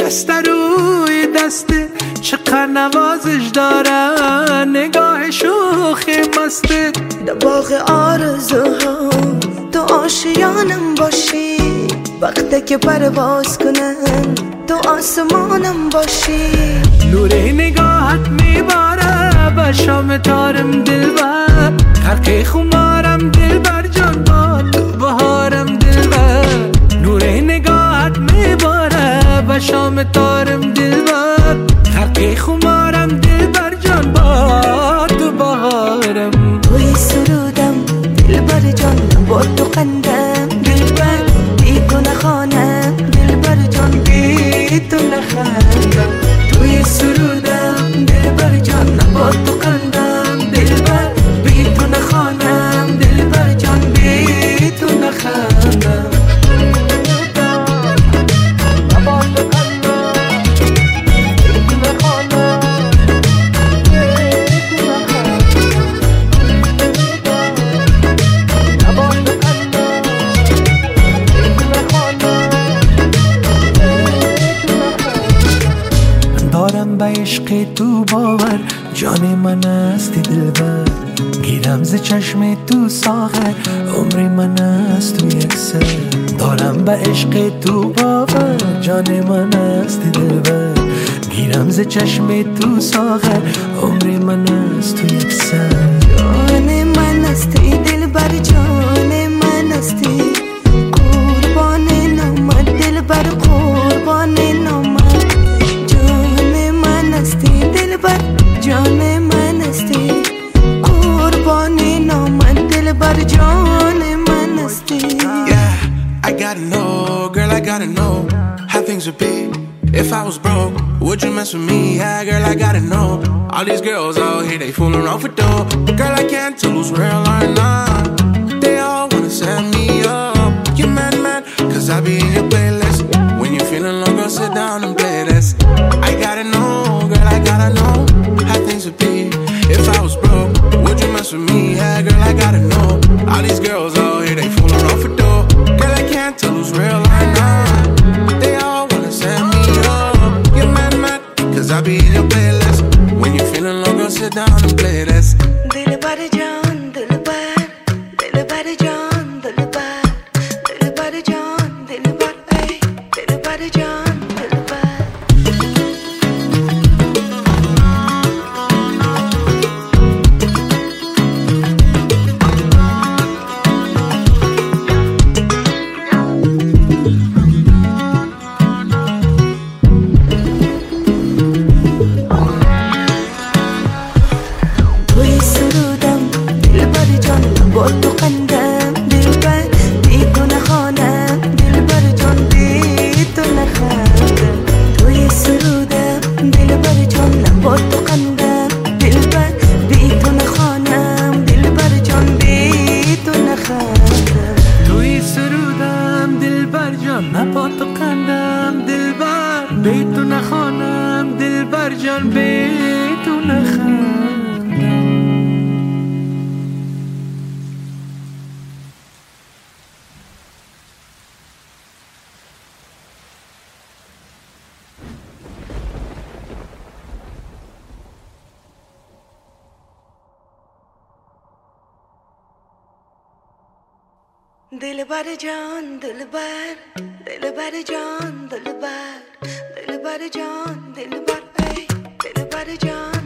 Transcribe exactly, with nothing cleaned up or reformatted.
نشسته روی دسته، چقدر نوازش دارن، نگاه شوخی مسته. در باغ آرزوها تو آشیانم باشی، وقتی که پرواز کنم تو آسمانم باشی. نور نگاهت میباره به شام تارم دلبر، غرق خمارم دلبر جان با تو بهارم دلبر. نور نگاهت میباره به شام تارم دلبر، غرق خمارم دلبر جان با تو بهارم. توی سرودم دلبر جان با تو قندم دلبر، بی تو نخوانم دلبر جان بی تو نخندم. توی سرودم دلبر جان با تو قندم دلبر، بی تو نخوانم دلبر جان بی تو نخندم. دارم به عشق تو باور، جان من هستی دلبر. گیرم ز چشم تو ساغر، عمر من است تو یک سر. دارم به عشق تو باور، جان من هستی دلبر. گیرم ز چشم تو ساغر، عمر من است تو یک سر. جان من هستی دلبر، جان من هستی، قربان نامت دلبر، قربان نامت. جان من هستی دلبر، جان من هستی، قربان نامت دلبر، جان من هستی. Yeah, I gotta know, girl, I gotta know how things would be if I was broke. Would you mess with me? Yeah, girl, I gotta know. All these girls out here, they fooling around for dough. Girl, I can't tell who's real or not. They all wanna set me up. You mad, mad, cause I be in your playlist. When you're feeling low, girl, sit down and play this. I gotta know, girl, I gotta know how things would be if I was broke. Would you mess with me? Yeah, girl, I gotta know. All these girls out here, they fooling around for dough. Girl, I can't tell who's real or not. They all wanna set me up. You're mad, mad, cause I be in your playlist. When you're feeling low, girl, sit down and play this. دلبر جان دلبر، دلبر جان دلبر، دلبر جان دلبر، ای دلبر جان دلبر. توی سرودم دلبر جان با تو قندم دلبر، بی تو نخوانم دلبر جان بی تو نخندم. توی سرودم دلبر جان با تو قندم دلبر، بی تو نخوانم دلبر جان بی تو نخندم. توی سرودم دلبر جان با تو قندم دلبر، بی تو نخوانم دلبر جان بی تو نخندم. دلبر جان دلبر، دلبر جان دلبر، دلبر جان دلبر، ای دلبر جان.